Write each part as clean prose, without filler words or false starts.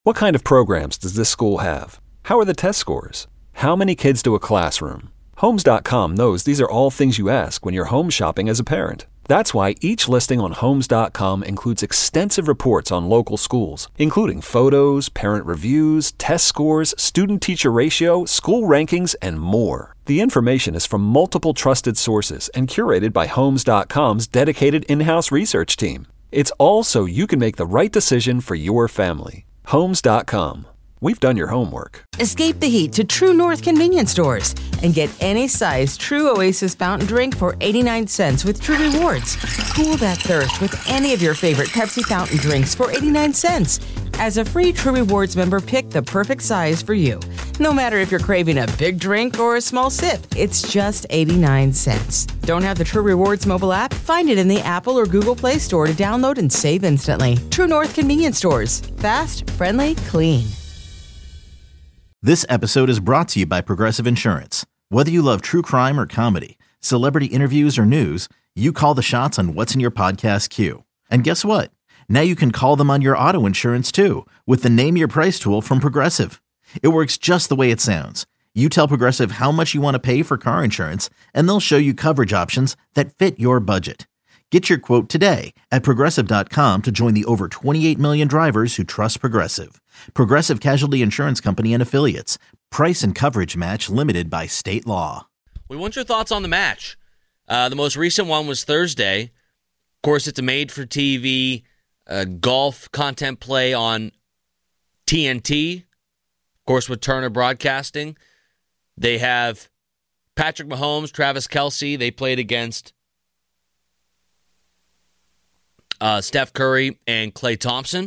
What kind of programs does this school have? How are the test scores? How many kids do a classroom? Homes.com knows these are all things you ask when you're home shopping as a parent. That's why each listing on Homes.com includes extensive reports on local schools, including photos, parent reviews, test scores, student-teacher ratio, school rankings, and more. The information is from multiple trusted sources and curated by Homes.com's dedicated in-house research team. It's all so you can make the right decision for your family. Homes.com. We've done your homework. Escape the heat to True North convenience stores and get any size True Oasis fountain drink for 89 cents with True Rewards. Cool that thirst with any of your favorite Pepsi fountain drinks for 89 cents. As a free True Rewards member, pick the perfect size for you. No matter if you're craving a big drink or a small sip, it's just 89 cents. Don't have the True Rewards mobile app? Find it in the Apple or Google Play Store to download and save instantly. True North convenience stores. Fast, friendly, clean. This episode is brought to you by Progressive Insurance. Whether you love true crime or comedy, celebrity interviews or news, you call the shots on what's in your podcast queue. And guess what? Now you can call them on your auto insurance too with the Name Your Price tool from Progressive. It works just the way it sounds. You tell Progressive how much you want to pay for car insurance, and they'll show you coverage options that fit your budget. Get your quote today at Progressive.com to join the over 28 million drivers who trust Progressive. Progressive Casualty Insurance Company and Affiliates. Price and coverage match limited by state law. We want your thoughts on the match. The most recent one was Thursday. Of course, it's a made-for-TV golf content play on TNT. Of course, with Turner Broadcasting. They have Patrick Mahomes, Travis Kelce. They played against Steph Curry and Klay Thompson.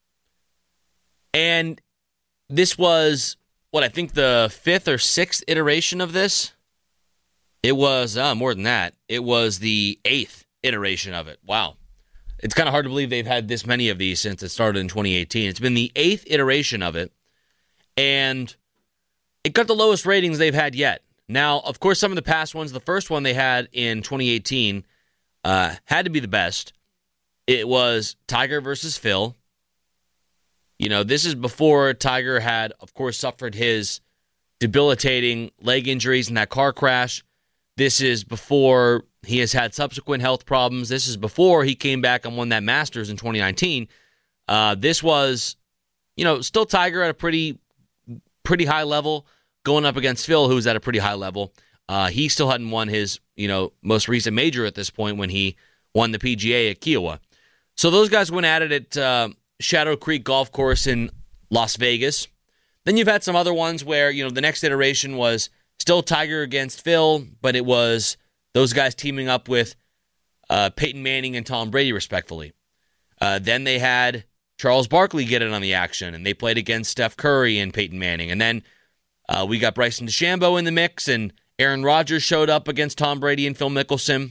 And this was, I think the fifth or sixth iteration of this. It was more than that. It was the eighth iteration of it. Wow. It's kind of hard to believe they've had this many of these since it started in 2018. It's been the eighth iteration of it, and it got the lowest ratings they've had yet. Now, of course, some of the past ones, the first one they had in 2018 had to be the best. It was Tiger versus Phil. You know, this is before Tiger had, of course, suffered his debilitating leg injuries in that car crash. This is before he has had subsequent health problems. This is before he came back and won that Masters in 2019. This was, still Tiger at a pretty high level going up against Phil, who's at a pretty high level. He still hadn't won his, most recent major at this point when he won the PGA at Kiowa. So those guys went at it at Shadow Creek Golf Course in Las Vegas. Then you've had some other ones where, the next iteration was still Tiger against Phil, but it was those guys teaming up with Peyton Manning and Tom Brady, respectively. Then they had Charles Barkley get in on the action, and they played against Steph Curry and Peyton Manning. And then we got Bryson DeChambeau in the mix, and Aaron Rodgers showed up against Tom Brady and Phil Mickelson.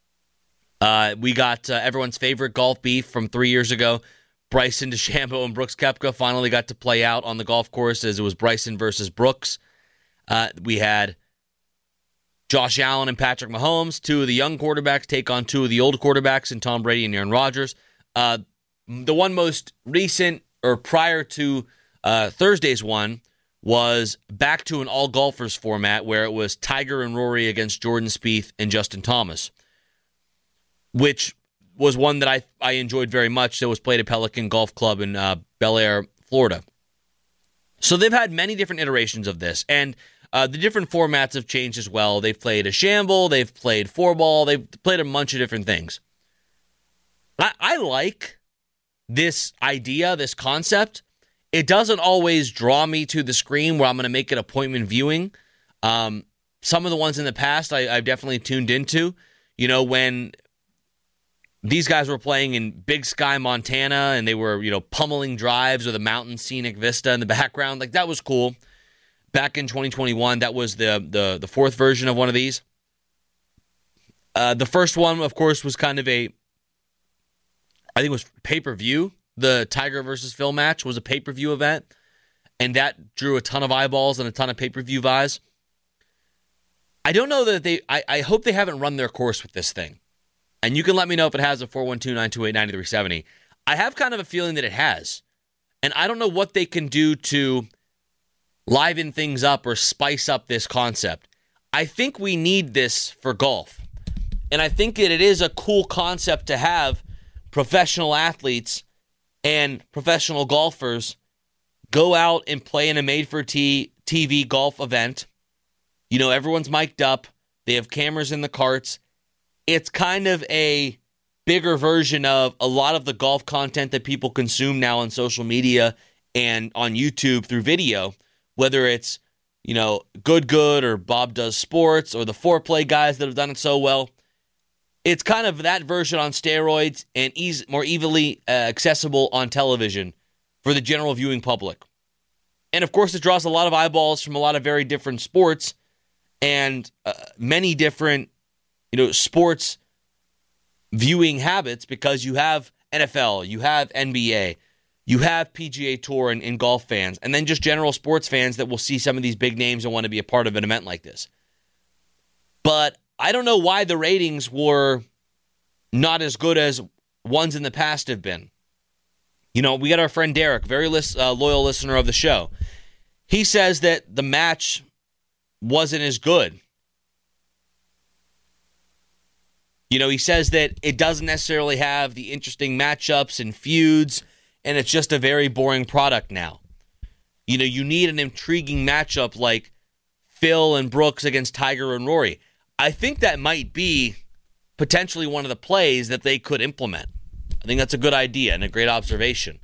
We got everyone's favorite golf beef from 3 years ago. Bryson DeChambeau and Brooks Koepka finally got to play out on the golf course as it was Bryson versus Brooks. We had Josh Allen and Patrick Mahomes, two of the young quarterbacks, take on two of the old quarterbacks in Tom Brady and Aaron Rodgers. The one most recent, or prior to Thursday's one, was back to an all-golfers format where it was Tiger and Rory against Jordan Spieth and Justin Thomas, which was one that I enjoyed very much. That was played at Pelican Golf Club in Bel Air, Florida. So they've had many different iterations of this, and the different formats have changed as well. They've played a shamble, they've played four-ball, they've played a bunch of different things. I like this idea, this concept. It doesn't always draw me to the screen where I'm going to make it appointment viewing. Some of the ones in the past I've definitely tuned into. When these guys were playing in Big Sky, Montana, and they were, pummeling drives with a mountain scenic vista in the background. Like, that was cool. Back in 2021, that was the fourth version of one of these. The first one, of course, was kind of I think it was pay-per-view. The Tiger versus Phil match was a pay-per-view event, and that drew a ton of eyeballs and a ton of pay-per-view buys. I don't know that I hope they haven't run their course with this thing. And you can let me know if it has a 412-928-9370. I have kind of a feeling that it has. And I don't know what they can do to liven things up or spice up this concept. I think we need this for golf. And I think that it is a cool concept to have professional athletes and professional golfers go out and play in a made-for-TV golf event. You know, everyone's mic'd up. They have cameras in the carts. It's kind of a bigger version of a lot of the golf content that people consume now on social media and on YouTube through video, whether it's, you know, Good or Bob Does Sports or the Foreplay guys that have done it so well. It's kind of that version on steroids and more easily accessible on television for the general viewing public. And, of course, it draws a lot of eyeballs from a lot of very different sports and many different, you know, sports viewing habits, because you have NFL, you have NBA, you have PGA Tour and golf fans, and then just general sports fans that will see some of these big names and want to be a part of an event like this. But I don't know why the ratings were not as good as ones in the past have been. You know, we got our friend Derek, very loyal listener of the show. He says that the match wasn't as good. You know, he says that it doesn't necessarily have the interesting matchups and feuds, and it's just a very boring product now. You know, you need an intriguing matchup like Phil and Brooks against Tiger and Rory. I think that might be potentially one of the plays that they could implement. I think that's a good idea and a great observation.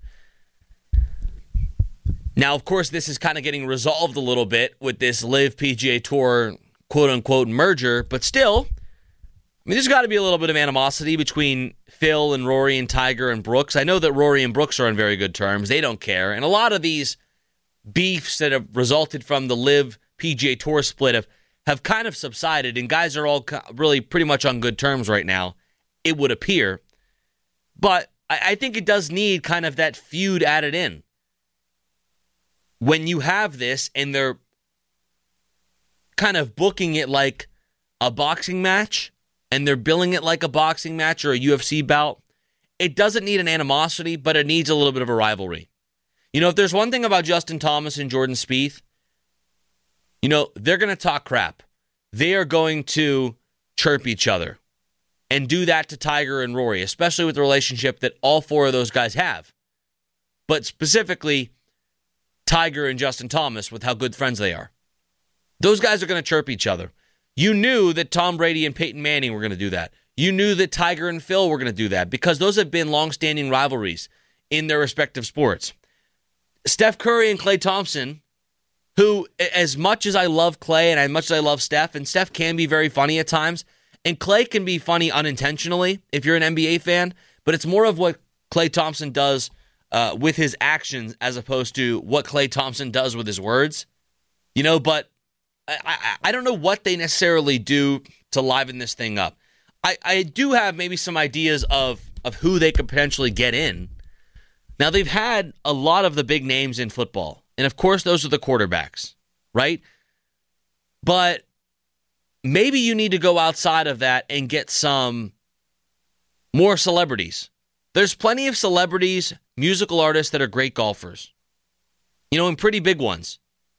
Now, of course, this is kind of getting resolved a little bit with this LIV PGA Tour quote-unquote merger, but still, I mean, there's got to be a little bit of animosity between Phil and Rory and Tiger and Brooks. I know that Rory and Brooks are on very good terms. They don't care. And a lot of these beefs that have resulted from the LIV PGA Tour split have kind of subsided, and guys are all really pretty much on good terms right now, it would appear. But I think it does need kind of that feud added in. When you have this and they're kind of booking it like a boxing match, and they're billing it like a boxing match or a UFC bout, it doesn't need an animosity, but it needs a little bit of a rivalry. You know, if there's one thing about Justin Thomas and Jordan Spieth, you know, they're going to talk crap. They are going to chirp each other and do that to Tiger and Rory, especially with the relationship that all four of those guys have. But specifically, Tiger and Justin Thomas, with how good friends they are. Those guys are going to chirp each other. You knew that Tom Brady and Peyton Manning were going to do that. You knew that Tiger and Phil were going to do that because those have been long-standing rivalries in their respective sports. Steph Curry and Klay Thompson, who, as much as I love Klay and as much as I love Steph, and Steph can be very funny at times, and Klay can be funny unintentionally if you're an NBA fan, but it's more of what Klay Thompson does with his actions as opposed to what Klay Thompson does with his words. You know, but I don't know what they necessarily do to liven this thing up. I do have maybe some ideas of who they could potentially get in. Now, they've had a lot of the big names in football. And, of course, those are the quarterbacks, right? But maybe you need to go outside of that and get some more celebrities. There's plenty of celebrities, musical artists that are great golfers. You know, and pretty big ones.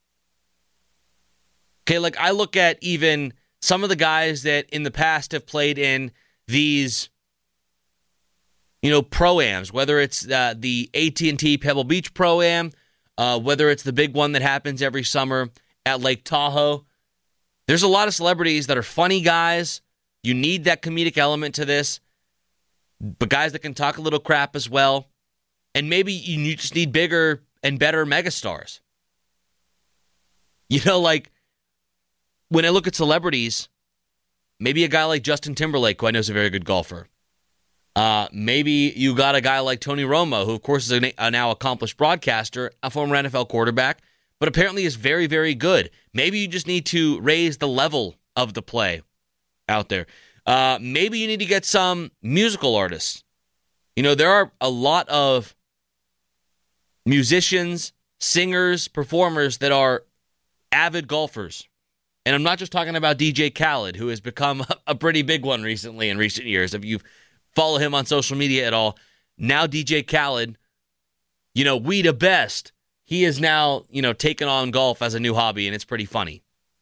Okay, like I look at even some of the guys that in the past have played in these, you know, pro-ams, whether it's the AT&T Pebble Beach Pro-Am, whether it's the big one that happens every summer at Lake Tahoe. There's a lot of celebrities that are funny guys. You need that comedic element to this, but guys that can talk a little crap as well. And maybe you just need bigger and better megastars. You know, like, when I look at celebrities, maybe a guy like Justin Timberlake, who I know is a very good golfer. Maybe you got a guy like Tony Romo, who, of course, is a now accomplished broadcaster, a former NFL quarterback, but apparently is very, very good. Maybe you just need to raise the level of the play out there. Maybe you need to get some musical artists. You know, there are a lot of musicians, singers, performers that are avid golfers. And I'm not just talking about DJ Khaled, who has become a pretty big one recently in recent years. If you follow him on social media at all, now DJ Khaled we the best. He is now, taken on golf as a new hobby, and it's pretty funny.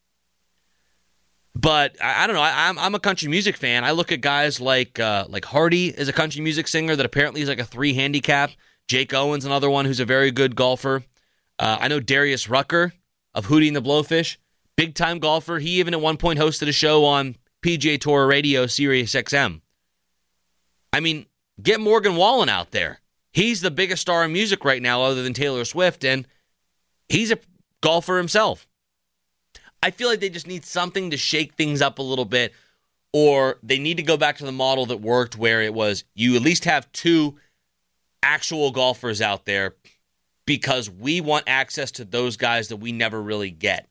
But I don't know. I'm a country music fan. I look at guys like Hardy is a country music singer that apparently is like a 3 handicap. Jake Owen's another one who's a very good golfer. I know Darius Rucker of Hootie and the Blowfish, big time golfer. He even at one point hosted a show on PGA Tour Radio, Sirius XM. I mean, get Morgan Wallen out there. He's the biggest star in music right now other than Taylor Swift, and he's a golfer himself. I feel like they just need something to shake things up a little bit, or they need to go back to the model that worked where it was you at least have 2 actual golfers out there because we want access to those guys that we never really get.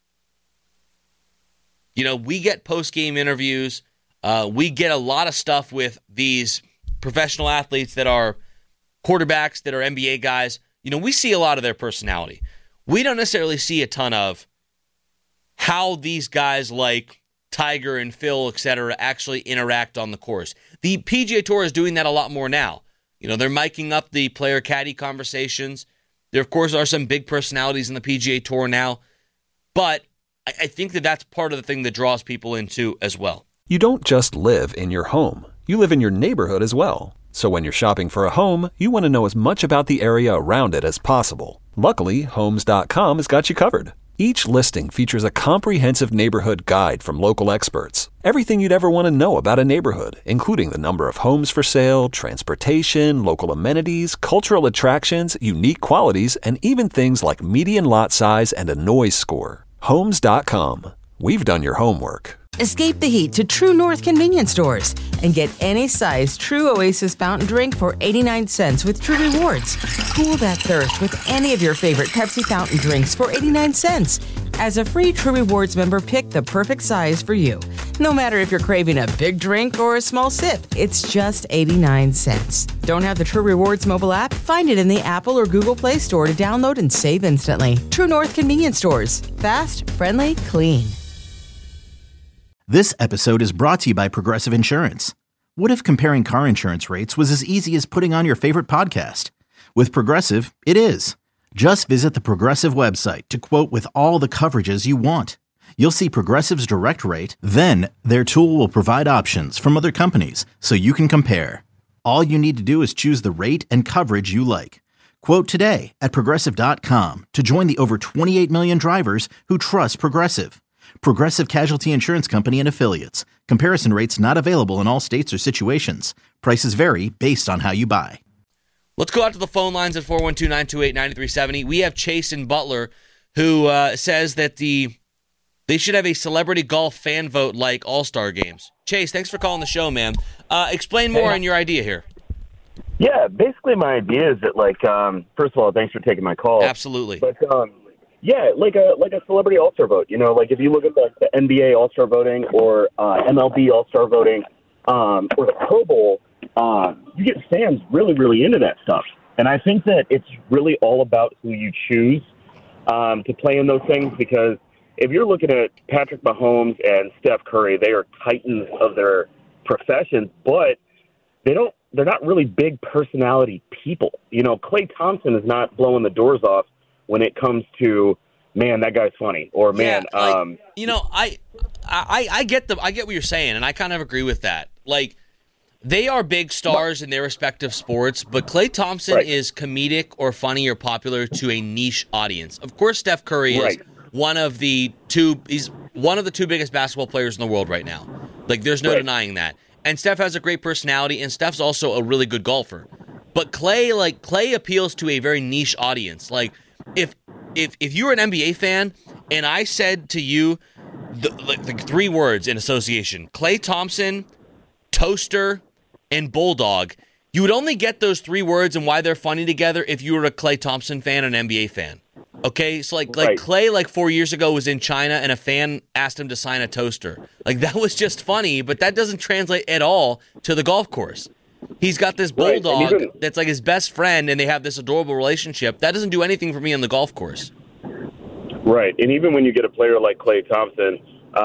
We get post-game interviews. We get a lot of stuff with these professional athletes that are quarterbacks, that are NBA guys. We see a lot of their personality. We don't necessarily see a ton of how these guys like Tiger and Phil, etc., actually interact on the course. The PGA Tour is doing that a lot more now. They're miking up the player-caddy conversations. There, of course, are some big personalities in the PGA Tour now. But I think that that's part of the thing that draws people into as well. You don't just live in your home. You live in your neighborhood as well. So when you're shopping for a home, you want to know as much about the area around it as possible. Luckily, Homes.com has got you covered. Each listing features a comprehensive neighborhood guide from local experts. Everything you'd ever want to know about a neighborhood, including the number of homes for sale, transportation, local amenities, cultural attractions, unique qualities, and even things like median lot size and a noise score. Homes.com. We've done your homework. Escape the heat to True North convenience stores and get any size True Oasis fountain drink for 89 cents with True Rewards. Cool that thirst with any of your favorite Pepsi fountain drinks for 89 cents. As a free True Rewards member, pick the perfect size for you. No matter if you're craving a big drink or a small sip, it's just 89 cents. Don't have the True Rewards mobile app? Find it in the Apple or Google Play Store to download and save instantly. True North convenience stores. Fast, friendly, clean. This episode is brought to you by Progressive Insurance. What if comparing car insurance rates was as easy as putting on your favorite podcast? With Progressive, it is. Just visit the Progressive website to quote with all the coverages you want. You'll see Progressive's direct rate, then their tool will provide options from other companies so you can compare. All you need to do is choose the rate and coverage you like. Quote today at Progressive.com to join the over 28 million drivers who trust Progressive. Progressive Casualty Insurance Company and Affiliates. Comparison rates not available in all states or situations. Prices vary based on how you buy. Let's go out to the phone lines at 412-928-9370. We have Chase in Butler who says that they should have a celebrity golf fan vote like All-Star games. Chase, thanks for calling the show, man. Explain more on your idea here. Yeah, basically my idea is that, first of all, thanks for taking my call. Absolutely. But, yeah, like a celebrity All-Star vote. If you look at the NBA All-Star voting or MLB All-Star voting or the Pro Bowl, you get fans really, really into that stuff. And I think that it's really all about who you choose to play in those things, because if you're looking at Patrick Mahomes and Steph Curry, they are titans of their professions, but they're not really big personality people. Klay Thompson is not blowing the doors off when it comes to, man, that guy's funny, or man, I get what you're saying, and I kind of agree with that. They are big stars in their respective sports, but Klay Thompson is comedic or funny or popular to a niche audience. Of course, Steph Curry is one of the two biggest basketball players in the world right now. There's no denying that. And Steph has a great personality, and Steph's also a really good golfer. But Klay appeals to a very niche audience. If you're an NBA fan and I said to you the 3 words in association, Klay Thompson, toaster, and bulldog, you would only get those 3 words and why they're funny together if you were a Klay Thompson fan and an NBA fan. Okay, so Klay 4 years ago was in China and a fan asked him to sign a toaster. That was just funny, but that doesn't translate at all to the golf course. He's got this bulldog that's his best friend, and they have this adorable relationship. That doesn't do anything for me on the golf course. Right, and even when you get a player like Klay Thompson,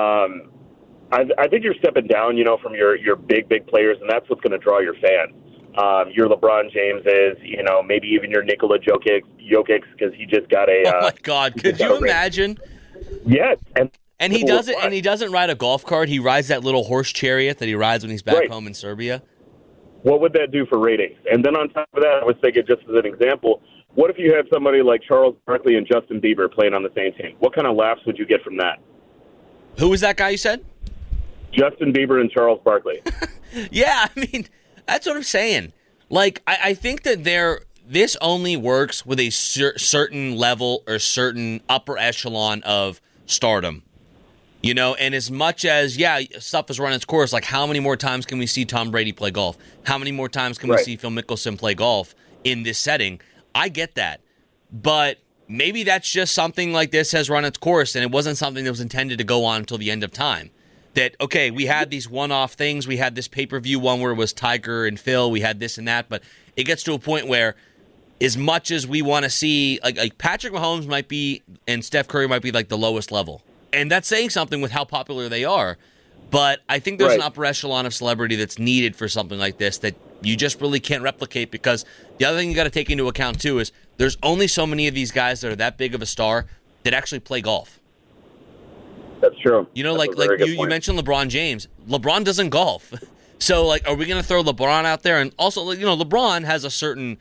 I think you're stepping down, from your big players, and that's what's going to draw your fans. your LeBron Jameses, maybe even your Nikola Jokic, because he just got a. Oh my God! Could you imagine? Yes, and he doesn't. And he doesn't ride a golf cart. He rides that little horse chariot that he rides when he's back home in Serbia. What would that do for ratings? And then on top of that, I was thinking, just as an example, what if you had somebody like Charles Barkley and Justin Bieber playing on the same team? What kind of laughs would you get from that? Who was that guy you said? Justin Bieber and Charles Barkley. Yeah, I mean, that's what I'm saying. Like, I think that this only works with a certain level or certain upper echelon of stardom. And as much as, stuff has run its course, like how many more times can we see Tom Brady play golf? How many more times can we see Phil Mickelson play golf in this setting? I get that. But maybe that's just something like this has run its course, and it wasn't something that was intended to go on until the end of time. That, okay, we had these one-off things. We had this pay-per-view one where it was Tiger and Phil. We had this and that. But it gets to a point where as much as we want to see, like Patrick Mahomes might be and Steph Curry might be like the lowest level. And that's saying something with how popular they are. But I think there's an upper echelon of celebrity that's needed for something like this that you just really can't replicate, because the other thing you got to take into account, too, is there's only so many of these guys that are that big of a star that actually play golf. That's true. You mentioned LeBron James. LeBron doesn't golf. So, like, are we going to throw LeBron out there? And also, LeBron has a certain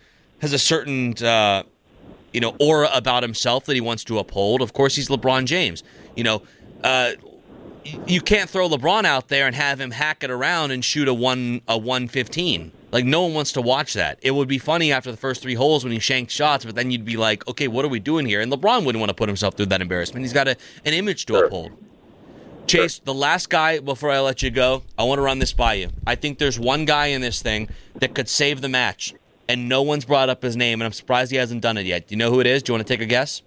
aura about himself that he wants to uphold. Of course, he's LeBron James. You can't throw LeBron out there and have him hack it around and shoot a 115. Like, no one wants to watch that. It would be funny after the first 3 holes when he shanked shots, but then you'd be like, okay, what are we doing here? And LeBron wouldn't want to put himself through that embarrassment. He's got an image to uphold. Chase, the last guy, before I let you go, I want to run this by you. I think there's one guy in this thing that could save the match, and no one's brought up his name, and I'm surprised he hasn't done it yet. Do you know who it is? Do you want to take a guess?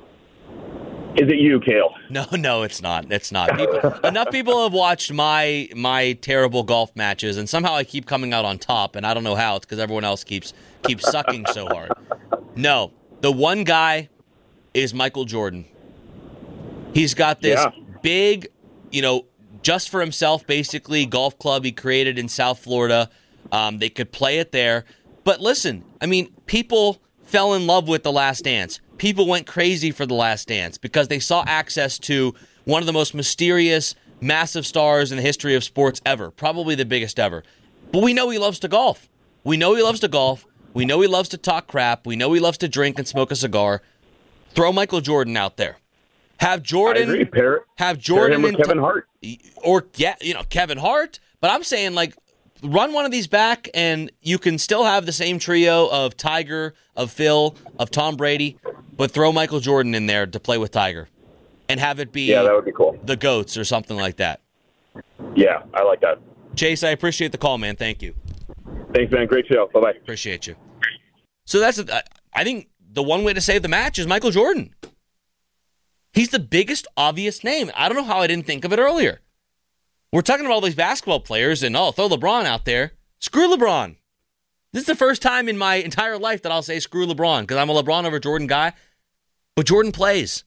Is it you, Kale? No, it's not. It's not. Enough people have watched my terrible golf matches, and somehow I keep coming out on top, and I don't know how. It's because everyone else keeps sucking so hard. No, the one guy is Michael Jordan. He's got this big, just for himself, basically, golf club he created in South Florida. They could play it there. But listen, I mean, people fell in love with The Last Dance. People went crazy for The Last Dance because they saw access to one of the most mysterious, massive stars in the history of sports ever, probably the biggest ever. But we know he loves to golf. We know he loves to golf. We know he loves to talk crap. We know he loves to drink and smoke a cigar. Throw Michael Jordan out there. Have Jordan. I agree. Have Jordan with Kevin Hart. Or Kevin Hart. But I'm saying, like, run one of these back, and you can still have the same trio of Tiger, of Phil, of Tom Brady, but throw Michael Jordan in there to play with Tiger, and have it be that would be cool. The GOATs or something like that. Yeah, I like that. Chase, I appreciate the call, man. Thank you. Thanks, man. Great show. Bye-bye. Appreciate you. So I think the one way to save the match is Michael Jordan. He's the biggest obvious name. I don't know how I didn't think of it earlier. We're talking about all these basketball players and, throw LeBron out there. Screw LeBron. This is the first time in my entire life that I'll say screw LeBron, because I'm a LeBron over Jordan guy. But Jordan plays.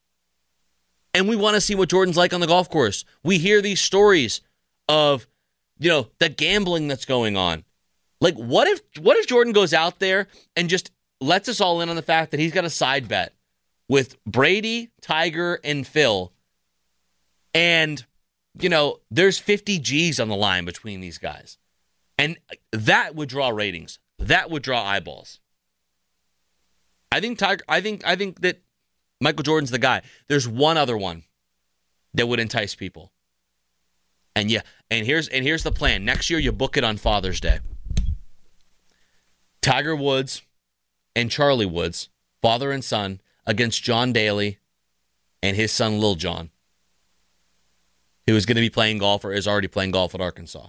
And we want to see what Jordan's like on the golf course. We hear these stories of, the gambling that's going on. Like, what if Jordan goes out there and just lets us all in on the fact that he's got a side bet with Brady, Tiger, and Phil, and there's 50 G's on the line between these guys. And that would draw ratings. That would draw eyeballs. I think that Michael Jordan's the guy. There's one other one that would entice people. And here's the plan. Next year you book it on Father's Day. Tiger Woods and Charlie Woods, father and son, against John Daly and his son Lil Jon, who is going to be playing golf or is already playing golf at Arkansas.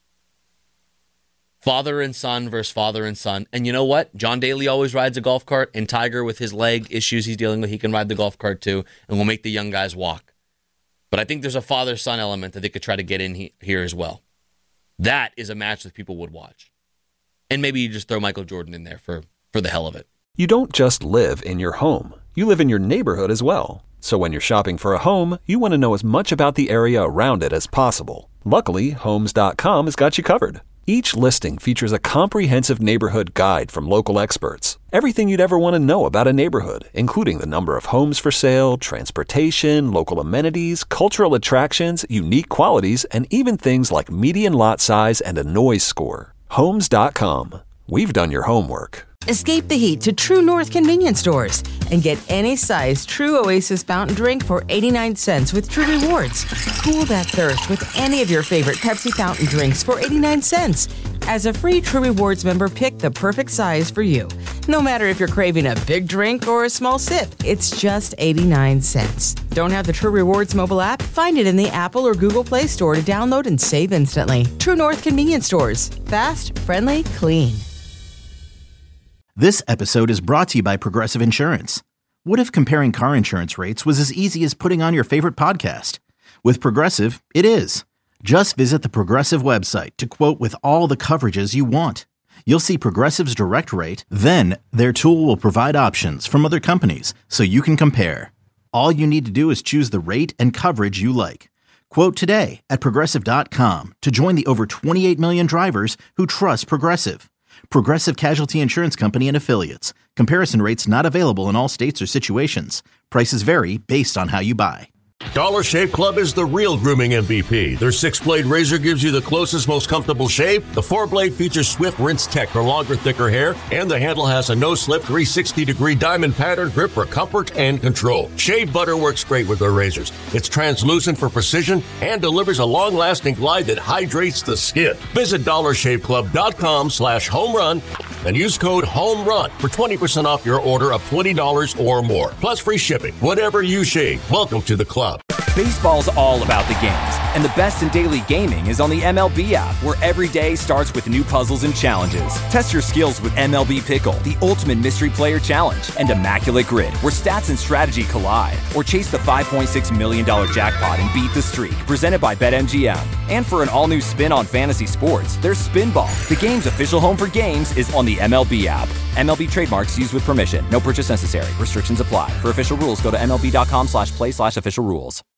Father and son versus father and son. And you know what? John Daly always rides a golf cart, and Tiger, with his leg issues he's dealing with, he can ride the golf cart too, and we'll make the young guys walk. But I think there's a father-son element that they could try to get in here as well. That is a match that people would watch. And maybe you just throw Michael Jordan in there for the hell of it. You don't just live in your home. You live in your neighborhood as well. So when you're shopping for a home, you want to know as much about the area around it as possible. Luckily, Homes.com has got you covered. Each listing features a comprehensive neighborhood guide from local experts. Everything you'd ever want to know about a neighborhood, including the number of homes for sale, transportation, local amenities, cultural attractions, unique qualities, and even things like median lot size and a noise score. Homes.com. We've done your homework. Escape the heat to True North convenience stores and get any size True Oasis fountain drink for 89 cents with True Rewards. Cool that thirst with any of your favorite Pepsi fountain drinks for 89 cents. As a free True Rewards member, pick the perfect size for you. No matter if you're craving a big drink or a small sip, it's just 89 cents. Don't have the True Rewards mobile app? Find it in the Apple or Google Play Store to download and save instantly. True North convenience stores. Fast, friendly, clean. This episode is brought to you by Progressive Insurance. What if comparing car insurance rates was as easy as putting on your favorite podcast? With Progressive, it is. Just visit the Progressive website to quote with all the coverages you want. You'll see Progressive's direct rate, then their tool will provide options from other companies so you can compare. All you need to do is choose the rate and coverage you like. Quote today at Progressive.com to join the over 28 million drivers who trust Progressive. Progressive Casualty Insurance Company and Affiliates. Comparison rates not available in all states or situations. Prices vary based on how you buy. Dollar Shave Club is the real grooming MVP. Their 6-blade razor gives you the closest, most comfortable shave. The 4-blade features Swift Rinse Tech for longer, thicker hair. And the handle has a no-slip 360-degree diamond pattern grip for comfort and control. Shave butter works great with their razors. It's translucent for precision and delivers a long-lasting glide that hydrates the skin. Visit DollarShaveClub.com/homerun and use code HOMERUN for 20% off your order of $20 or more. Plus free shipping. Whatever you shave, welcome to the club. Baseball's all about the games, and the best in daily gaming is on the MLB app, where every day starts with new puzzles and challenges. Test your skills with MLB Pickle, the ultimate mystery player challenge, and Immaculate Grid, where stats and strategy collide. Or chase the $5.6 million jackpot and beat the streak, presented by BetMGM. And for an all-new spin on fantasy sports, there's Spinball. The game's official home for games is on the MLB app. MLB trademarks used with permission. No purchase necessary. Restrictions apply. For official rules, go to MLB.com/play/official rules.